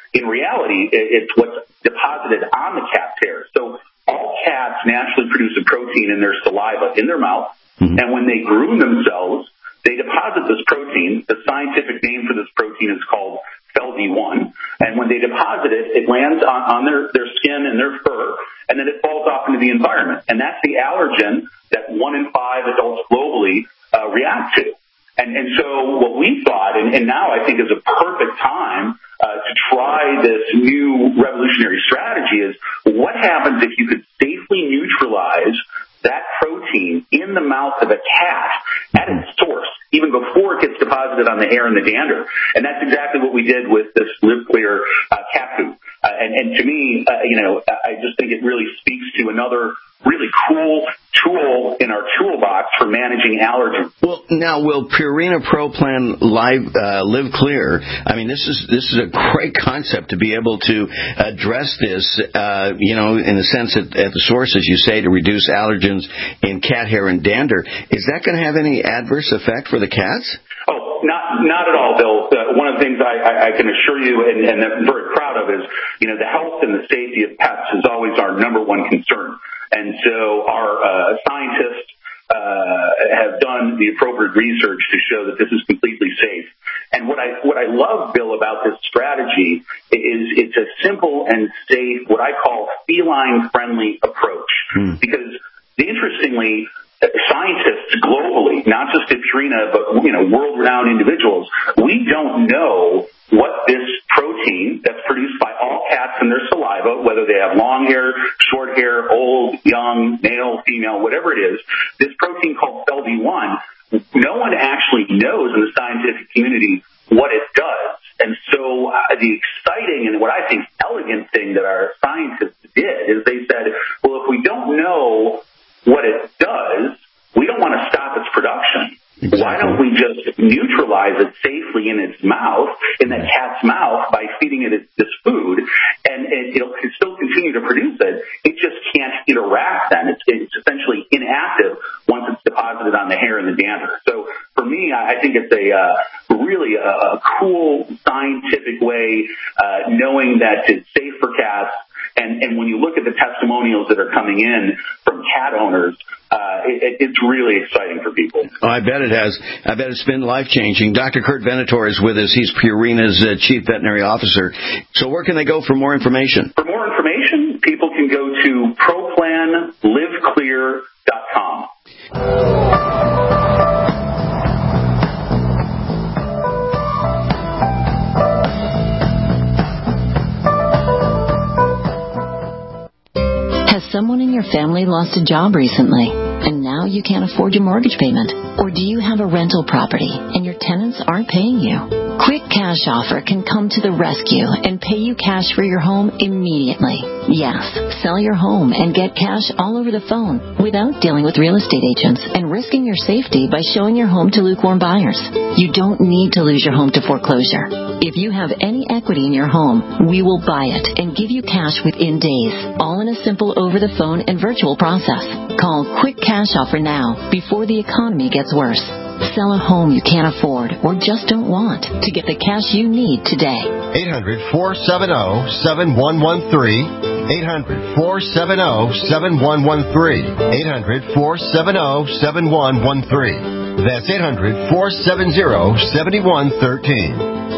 in reality, it's what's deposited on the cat's hair. So all cats naturally produce a protein in their saliva, in their mouth, mm-hmm. and when they groom themselves, they deposit this protein. The scientific name for this protein is called F E L V one, and when they deposit it, it lands on, on their, their skin and their fur, and then it falls off into the environment. And that's the allergen that one in five adults globally uh, react to. And, and so what we thought, and, and now I think is a perfect time uh, to try this new revolutionary strategy, is what happens if you could safely neutralize that protein in the mouth of a cat at its source, even before it gets deposited on the hair and the dander. And that's exactly what we did with this Live Clear uh, cat food. Uh, and, and to me, uh, you know, I just think it really speaks to another really cool tool in our toolbox for managing allergens. Well, now, will Purina Pro Plan Live uh, Live Clear? I mean, this is this is a great concept to be able to address this. Uh, you know, in the sense that at the source, as you say, to reduce allergens in cat hair and dander. Is that going to have any adverse effect for the cats? Oh, not not at all, Bill. Uh, one of the things I, I, I can assure you, and, and I'm very proud of, is you know the health and the safety of pets is always our number one concern. And so our uh, scientists uh, have done the appropriate research to show that this is completely safe. And what I what I love, Bill, about this strategy is it's a simple and safe, what I call feline-friendly approach. Mm. Because interestingly, scientists globally, not just at Purina, but you know, world-renowned individuals, we don't know what this protein that's produced by all cats in their saliva, whether they have long hair, short hair, old, young, male, female, whatever it is, this protein called F E L V one, no one actually knows in the scientific community what it does. And so uh, the exciting and what I think elegant thing that our scientists did is they said, well, if we don't know what it does, we don't want to stop its production. Exactly. Why don't we just neutralize it safely in its mouth, in that cat's mouth, by feeding it this food, and it, it'll still continue to produce it. It just can't interact then. It's, it's essentially inactive once it's deposited on the hair and the dander. So for me, I think it's a uh, really a, a cool scientific way, uh, knowing that it's safe for cats. And, and when you look at the testimonials that are coming in from cat owners, uh, it, it's really exciting for people. Oh, I bet it has. I bet it's been life-changing. Doctor Kurt Venator is with us. He's Purina's uh, Chief Veterinary Officer. So where can they go for more information? For more information, people can go to pro plan live clear dot com. Someone in your family lost a job recently, and now you can't afford your mortgage payment? Or do you have a rental property, and your tenants aren't paying you? Quick Cash Offer can come to the rescue and pay you cash for your home immediately. Yes, sell your home and get cash all over the phone without dealing with real estate agents and risking your safety by showing your home to lukewarm buyers. You don't need to lose your home to foreclosure. If you have any equity in your home, we will buy it and give you cash within days, all in a simple over-the-phone and virtual process. Call Quick Cash Offer now before the economy gets worse. Sell a home you can't afford or just don't want to get the cash you need today. eight hundred, four seven zero, seven one one three. eight hundred, four seven zero, seven one one three. eight hundred, four seven zero, seven one one three. That's eight hundred, four seven zero, seven one one three.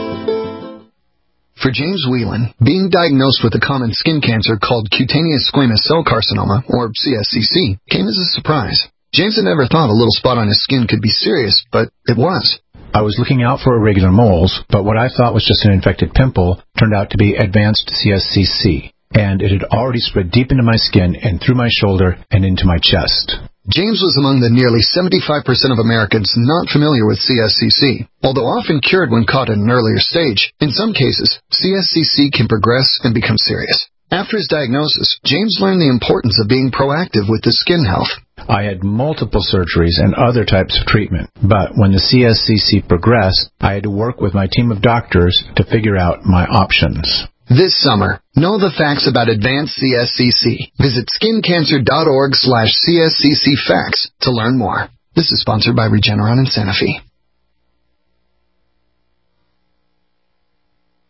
For James Whelan, being diagnosed with a common skin cancer called cutaneous squamous cell carcinoma, or C S C C, came as a surprise. James had never thought a little spot on his skin could be serious, but it was. I was looking out for irregular moles, but what I thought was just an infected pimple turned out to be advanced C S C C, and it had already spread deep into my skin and through my shoulder and into my chest. James was among the nearly seventy-five percent of Americans not familiar with C S C C. Although often cured when caught at an earlier stage, in some cases, C S C C can progress and become serious. After his diagnosis, James learned the importance of being proactive with his skin health. I had multiple surgeries and other types of treatment, but when the C S C C progressed, I had to work with my team of doctors to figure out my options. This summer, know the facts about advanced C S C C. Visit skincancer.org slash CSCC facts to learn more. This is sponsored by Regeneron and Sanofi. Now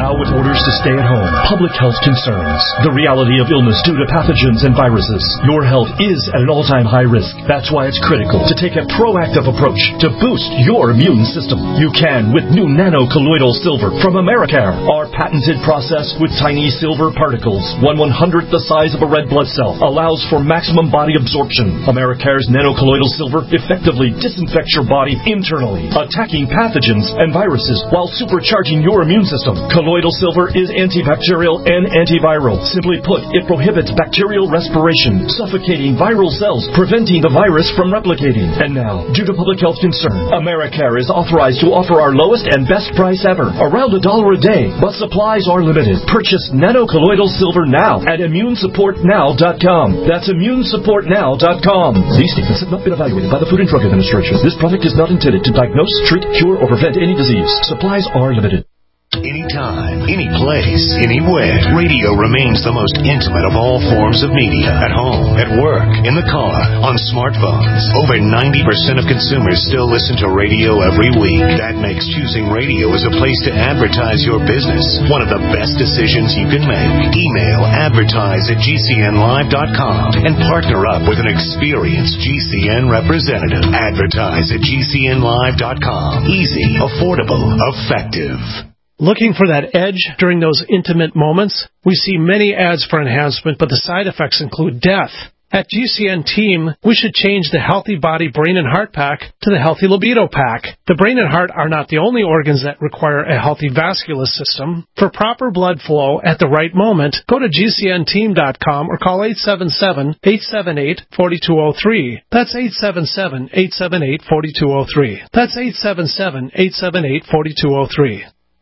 Now with orders to stay at home, public health concerns, the reality of illness due to pathogens and viruses, your health is at an all-time high risk. That's why it's critical to take a proactive approach to boost your immune system. You can with new nano-colloidal silver from Americare. Our patented process with tiny silver particles, one one-hundredth the size of a red blood cell, allows for maximum body absorption. Americare's nano-colloidal silver effectively disinfects your body internally, attacking pathogens and viruses while supercharging your immune system. Colloidal silver is antibacterial and antiviral. Simply put, it prohibits bacterial respiration, suffocating viral cells, preventing the virus from replicating. And now, due to public health concern, Americare is authorized to offer our lowest and best price ever, around a dollar a day, but supplies are limited. Purchase nano-colloidal silver now at immune support now dot com. That's immune support now dot com. These statements have not been evaluated by the Food and Drug Administration. This product is not intended to diagnose, treat, cure, or prevent any disease. Supplies are limited. Anytime, any place, anywhere, radio remains the most intimate of all forms of media. At home, at work, in the car, on smartphones. Over ninety percent of consumers still listen to radio every week. That makes choosing radio as a place to advertise your business one of the best decisions you can make. Email advertise at G C N live dot com and partner up with an experienced G C N representative. Advertise at G C N live dot com. Easy, affordable, effective. Looking for that edge during those intimate moments? We see many ads for enhancement, but the side effects include death. At G C N Team, we should change the Healthy Body Brain and Heart Pack to the Healthy Libido Pack. The brain and heart are not the only organs that require a healthy vascular system. For proper blood flow at the right moment, go to G C N team dot com or call eight seven seven, eight seven eight, four two zero three. That's eight seven seven, eight seven eight, four two zero three. That's eight seven seven, eight seven eight, four two zero three.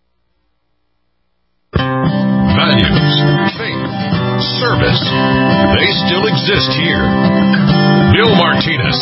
Values, faith, service, they still exist here. Bill Martinez,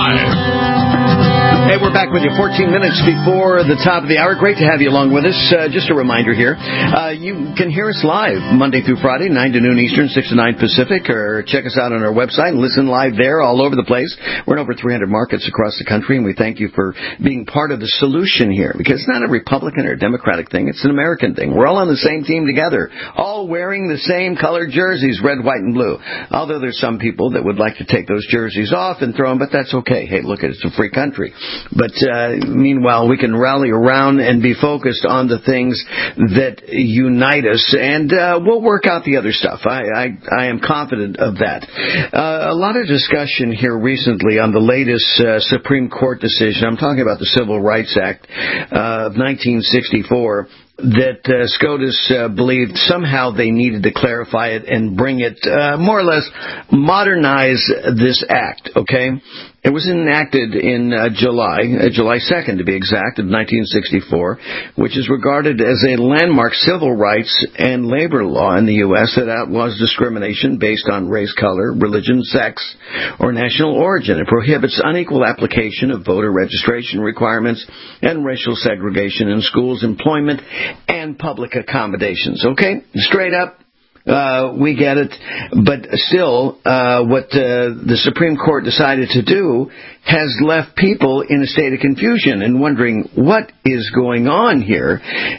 live. Hey, we're back with you fourteen minutes before the top of the hour. Great to have you along with us. Uh, just a reminder here, uh, you can hear us live Monday through Friday, nine to noon Eastern, six to nine Pacific, or check us out on our website and listen live there all over the place. We're in over three hundred markets across the country, and we thank you for being part of the solution here, because it's not a Republican or Democratic thing. It's an American thing. We're all on the same team together, all wearing the same colored jerseys, red, white, and blue. Although there's some people that would like to take those jerseys off and throw them, but that's okay. Hey, look, it's a free country. But uh, meanwhile, we can rally around and be focused on the things that unite us, and uh, we'll work out the other stuff. I, I, I am confident of that. Uh, a lot of discussion here recently on the latest uh, Supreme Court decision. I'm talking about the Civil Rights Act uh, of nineteen sixty-four. That uh, SCOTUS uh, believed somehow they needed to clarify it and bring it, uh, more or less, modernize this act, okay? It was enacted in uh, July, uh, July second to be exact, of nineteen sixty-four, which is regarded as a landmark civil rights and labor law in the U S that outlaws discrimination based on race, color, religion, sex, or national origin. It prohibits unequal application of voter registration requirements and racial segregation in schools, employment, and public accommodations. Okay? Straight up. Uh, we get it, but still, uh, what uh, the Supreme Court decided to do has left people in a state of confusion and wondering what is going on here.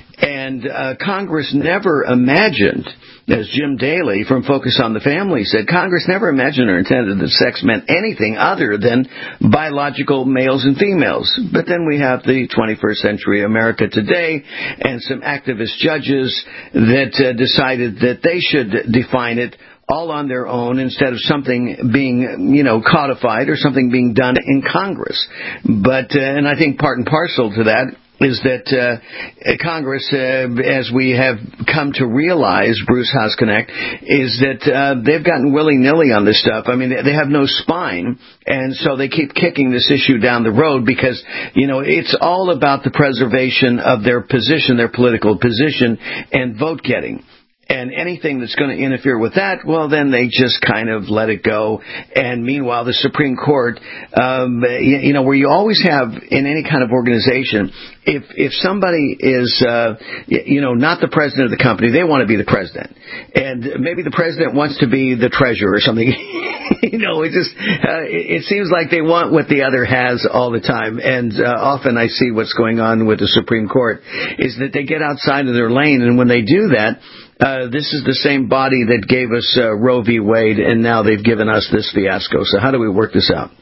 And uh, Congress never imagined, as Jim Daly from Focus on the Family said, Congress never imagined or intended that sex meant anything other than biological males and females. But then we have the twenty-first century America today and some activist judges that uh, decided that they should define it all on their own instead of something being, you know, codified or something being done in Congress. But, uh, and I think part and parcel to that is that uh, Congress, uh, as we have come to realize, Bruce House Connect, is that uh, they've gotten willy-nilly on this stuff. I mean, they have no spine, and so they keep kicking this issue down the road because, you know, it's all about the preservation of their position, their political position, and vote-getting. And anything that's going to interfere with that, well, then they just kind of let it go. And meanwhile, the Supreme Court, um, you, you know, where you always have in any kind of organization, if if somebody is, uh, you know, not the president of the company, they want to be the president. And maybe the president wants to be the treasurer or something. you know, it just uh, it, it seems like they want what the other has all the time. And uh, often I see what's going on with the Supreme Court is that they get outside of their lane, and when they do that, uh, this is the same body that gave us uh, Roe v. Wade, and now they've given us this fiasco. So how do we work this out?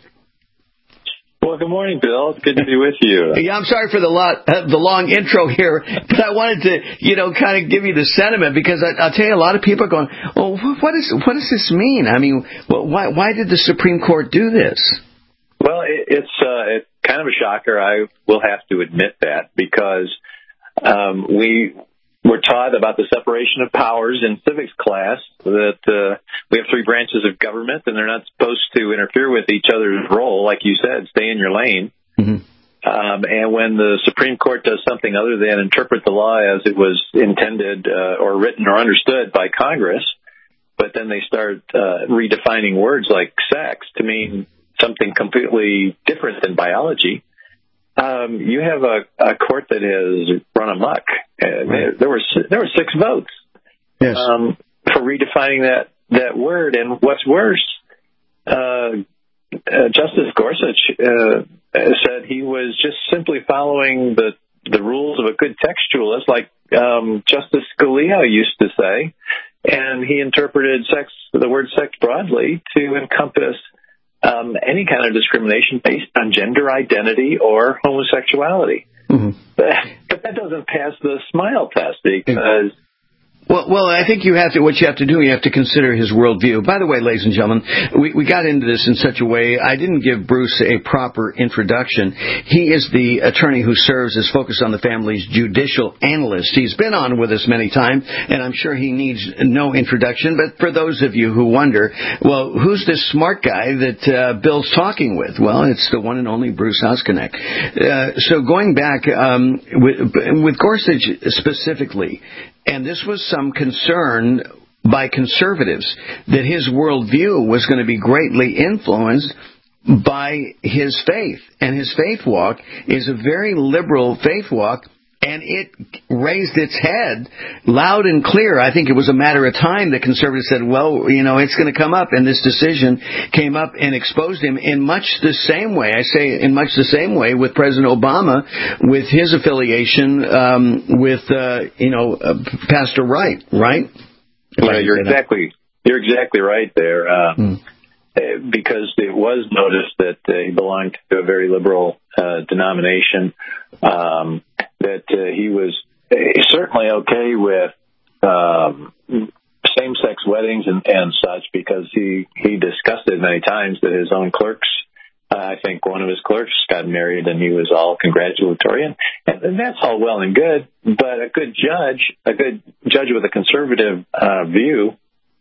Well, good morning, Bill. It's good to be with you. Yeah, I'm sorry for the lot, uh, the long intro here, but I wanted to, you know, kind of give you the sentiment because I, I'll tell you, a lot of people are going, "Oh, what is what does this mean? I mean, why why did the Supreme Court do this?" Well, it, it's uh, it's kind of a shocker. I will have to admit that because um, we. We're taught about the separation of powers in civics class, that uh, we have three branches of government, and they're not supposed to interfere with each other's role, like you said, stay in your lane. Mm-hmm. Um, and when the Supreme Court does something other than interpret the law as it was intended uh, or written or understood by Congress, but then they start uh, redefining words like sex to mean something completely different than biology, Um, you have a, a court that has run amok. Uh, there, there were there were six votes yes. um, for redefining that, that word. And what's worse, uh, uh, Justice Gorsuch uh, said he was just simply following the the rules of a good textualist, like um, Justice Scalia used to say, and he interpreted sex the word sex broadly to encompass Um, any kind of discrimination based on gender identity or homosexuality. Mm-hmm. But, but that doesn't pass the smile test because... Well, well, I think you have to. What you have to do, you have to consider his worldview. By the way, ladies and gentlemen, we, we got into this in such a way. I didn't give Bruce a proper introduction. He is the attorney who serves as Focus on the Family's judicial analyst. He's been on with us many times, and I'm sure he needs no introduction. But for those of you who wonder, well, who's this smart guy that uh, Bill's talking with? Well, it's the one and only Bruce Hausknecht. Uh, so going back um, with, with Gorsuch specifically. And this was some concern by conservatives that his worldview was going to be greatly influenced by his faith. And his faith walk is a very liberal faith walk, and it raised its head loud and clear. I think it was a matter of time that conservatives said, well, you know, it's going to come up. And this decision came up and exposed him in much the same way. I say in much the same way with President Obama, with his affiliation um, with, uh, you know, uh, Pastor Wright, right? Yeah, you're exactly, you're exactly right there. Um, hmm. Because it was noticed that uh, he belonged to a very liberal uh, denomination, um, that uh, he was certainly okay with um, same-sex weddings and, and such, because he, he discussed it many times that his own clerks, uh, I think one of his clerks got married and he was all congratulatory. And, and that's all well and good, but a good judge, a good judge with a conservative uh, view,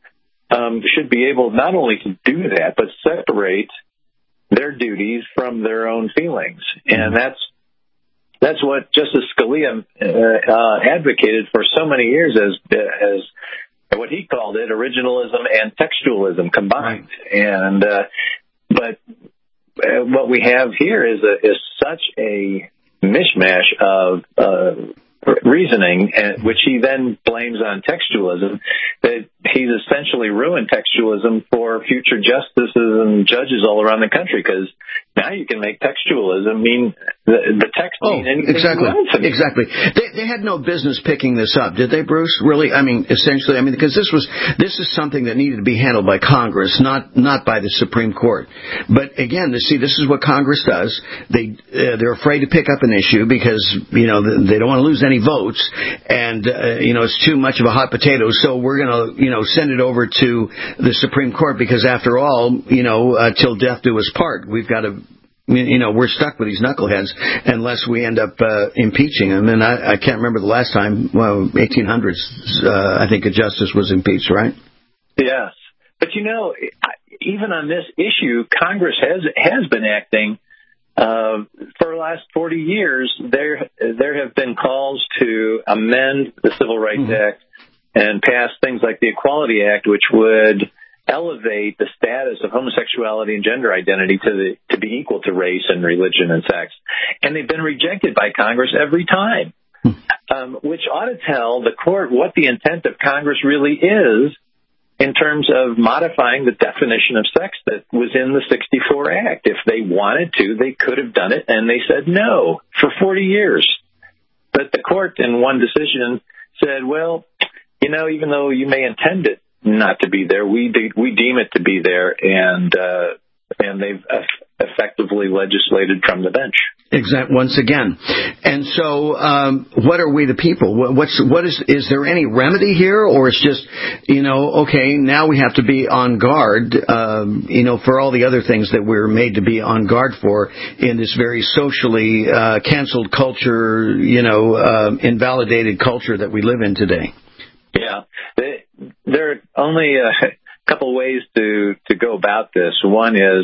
Um, should be able not only to do that, but separate their duties from their own feelings. And that's that's what Justice Scalia uh, uh, advocated for so many years as as what he called it, originalism and textualism combined. And uh, but uh, what we have here is a, is such a mishmash of uh, reasoning, and, which he then blames on textualism, that he's essentially ruined textualism for future justices and judges all around the country, because now you can make textualism mean the, the text oh, mean anything exactly, you want to. Exactly. They, they had no business picking this up, did they, Bruce? Really? I mean, essentially, I mean, because this was this is something that needed to be handled by Congress, not not by the Supreme Court. But again, see, this is what Congress does. They uh, they're afraid to pick up an issue because you know they don't want to lose any votes, and uh, you know it's too much of a hot potato. So we're going to you know send it over to the Supreme Court, because after all, you know, uh, till death do us part. We've got to. You know, we're stuck with these knuckleheads unless we end up uh, impeaching them. And I, I can't remember the last time, well, eighteen hundreds, uh, I think a justice was impeached, right? Yes. But, you know, even on this issue, Congress has has been acting. Uh, for the last forty years, there there have been calls to amend the Civil Rights mm-hmm. Act and pass things like the Equality Act, which would elevate the status of homosexuality and gender identity to the to be equal to race and religion and sex. And they've been rejected by Congress every time, um, which ought to tell the court what the intent of Congress really is in terms of modifying the definition of sex that was in the sixty-four Act. If they wanted to, they could have done it, and they said no for forty years. But the court, in one decision, said, well, you know, even though you may intend it not to be there, we de- we deem it to be there, and uh, and they've effectively legislated from the bench. Exact. Once again, and so um, what are we the people? What's what is is there any remedy here, or it's just, you know, okay, now we have to be on guard, um, you know, for all the other things that we're made to be on guard for in this very socially uh, canceled culture, you know, uh, invalidated culture that we live in today. Yeah, they, there are only a couple ways to to go about this. One is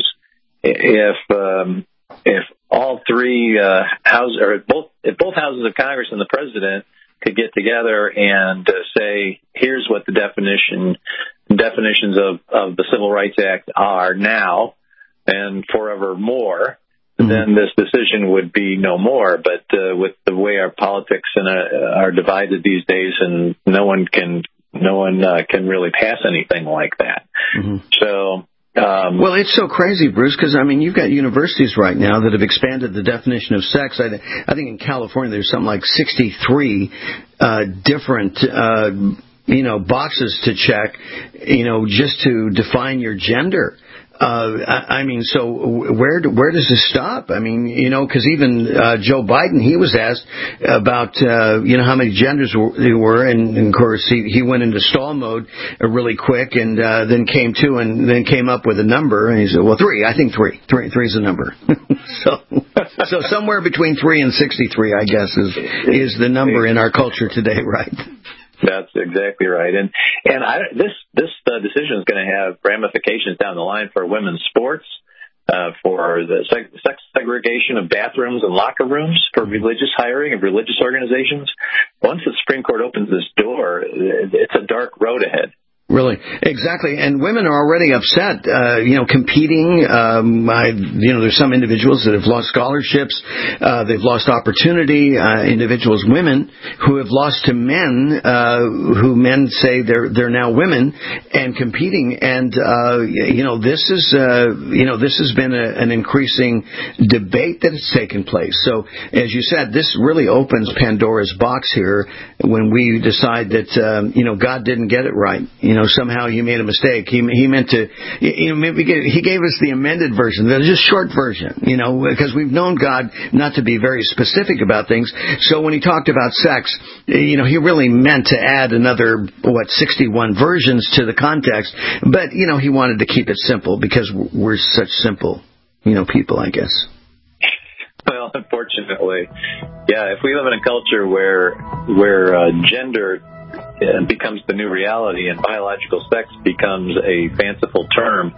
if um, if all three uh, houses, or both, if both houses of Congress and the president could get together and uh, say, here's what the definition definitions of, of the Civil Rights Act are now and forevermore, mm-hmm. then this decision would be no more. But uh, with the way our politics and, uh, are divided these days, and no one can no one uh, can really pass anything like that. Mm-hmm. So. Um, well, it's so crazy, Bruce, because, I mean, you've got universities right now that have expanded the definition of sex. I, I think in California there's something like sixty-three uh, different, uh, you know, boxes to check, you know, just to define your gender. Uh, I, I mean, so where where does this stop? I mean, you know, because even uh, Joe Biden, he was asked about, uh, you know, how many genders there were, and, and of course he, he went into stall mode uh, really quick, and uh, then came to and then came up with a number, and he said, well, three. I think three. Three three's a number. so so somewhere between three and sixty-three, I guess, is is the number in our culture today, right? That's exactly right, and and I, this this uh, decision is going to have ramifications down the line for women's sports, uh, for the sex, sex segregation of bathrooms and locker rooms, for religious hiring of religious organizations. Once the Supreme Court opens this door, it's a dark road ahead. Really, exactly, and women are already upset. Uh, you know, competing. Um, I, you know, there's some individuals that have lost scholarships. Uh, they've lost opportunity. Uh, individuals, women, who have lost to men, uh, who men say they're they're now women and competing. And uh, you know, this is uh, you know this has been a, an increasing debate that has taken place. So, as you said, this really opens Pandora's box here when we decide that um, you know God didn't get it right. You know, somehow he made a mistake. He he meant to, you know, maybe he gave us the amended version, the just short version, you know, because we've known God not to be very specific about things. So when he talked about sex, you know, he really meant to add another, what, sixty-one versions to the context. But, you know, he wanted to keep it simple because we're such simple, you know, people, I guess. Well, unfortunately, yeah, if we live in a culture where, where uh, gender it becomes the new reality and biological sex becomes a fanciful term,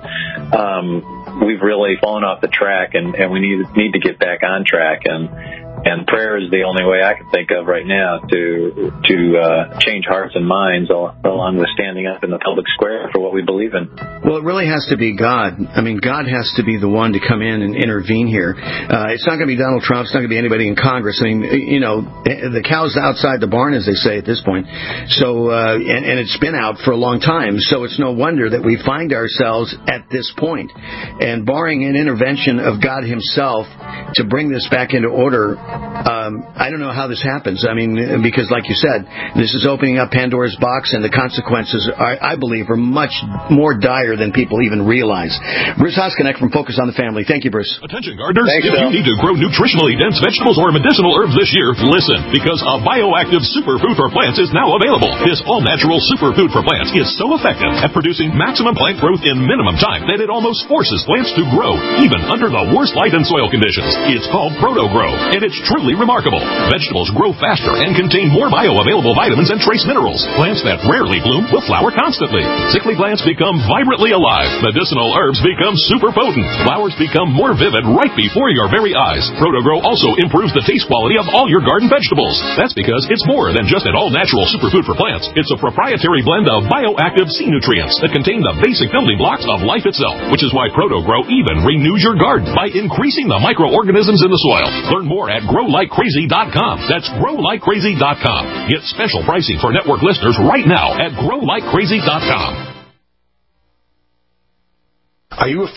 um, we've really fallen off the track, and, and we need need to get back on track. And and prayer is the only way I can think of right now to to uh, change hearts and minds, along with standing up in the public square for what we believe in. Well, it really has to be God. I mean, God has to be the one to come in and intervene here. Uh, it's not going to be Donald Trump. It's not going to be anybody in Congress. I mean, you know, the cow's outside the barn, as they say at this point. So, uh, and, and it's been out for a long time. So it's no wonder that we find ourselves at this point. And barring an intervention of God himself to bring this back into order, um, I don't know how this happens. I mean, because like you said, this is opening up Pandora's box, and the consequences, are, I believe, are much more dire than people even realize. Bruce Hosconnect from Focus on the Family. Thank you, Bruce. Attention, gardeners. Thanks, if Bill. you need to grow nutritionally dense vegetables or medicinal herbs this year, listen, because a bioactive superfood for plants is now available. This all-natural superfood for plants is so effective at producing maximum plant growth in minimum time that it almost forces plants to grow, even under the worst light and soil conditions. It's called Proto-Grow, and it's truly remarkable. Vegetables grow faster and contain more bioavailable vitamins and trace minerals. Plants that rarely bloom will flower constantly. Sickly plants become vibrantly alive. Medicinal herbs become super potent. Flowers become more vivid right before your very eyes. Proto-Grow also improves the taste quality of all your garden vegetables. That's because it's more than just an all-natural superfood for plants. It's a proprietary blend of bioactive sea nutrients that contain the basic building blocks of life itself, which is why Proto-Grow even renews your garden by increasing the microorganisms in the soil. Learn more at grow like crazy dot com. That's grow like crazy dot com. Get special pricing for network listeners right now at grow like crazy dot com. Are you